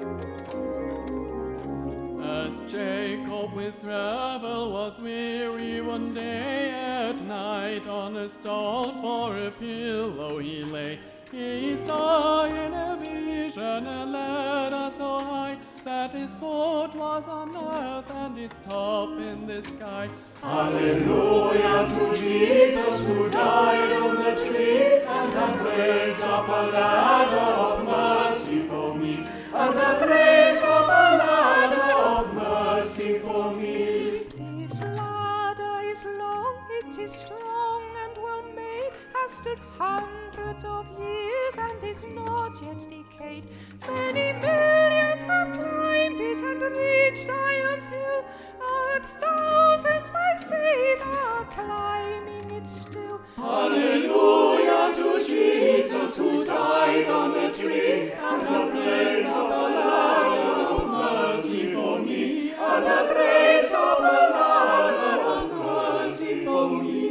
As Jacob with travel was weary one day at night, on a stone for a pillow he lay. He saw in a vision a ladder so high that his foot was on earth and its top in the sky. Hallelujah to Jesus who died on the tree and hath raised up a ladder of mercy for me, and hath raised up a ladder of mercy for me. This ladder is long, it is strong and well made, has stood hundreds of years and is not yet decayed. Many millions have climbed it and reached Zion's hill, and thousands by faith are climbing it still. Hallelujah to Jesus who died on the tree and hath raised up a ladder of mercy for me, and hath raised up a ladder of mercy for me.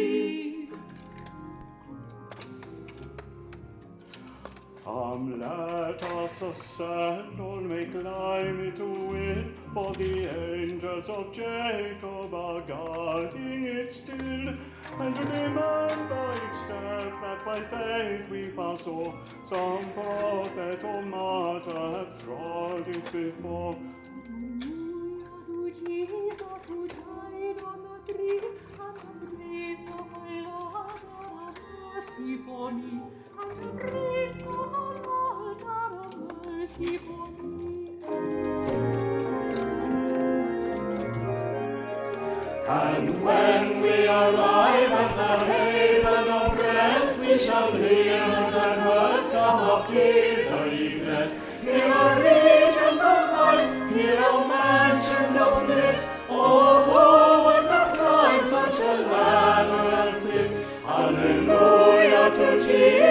Come, let us ascend, all may climb it to win, for the angels of Jacob are guarding it still. And remember each step that by faith we pass o'er, some prophet or martyr have trod it before. Hallelujah to Jesus who died on the tree and hath raised up a ladder of mercy for me, and hath raised up a ladder of mercy for me. And when we arrive at the haven of rest, we shall hear the words, come up hither, ye blessed. Here are regions of light, here are mansions of bliss. Oh, who would not climb such a ladder as this? Hallelujah to Jesus.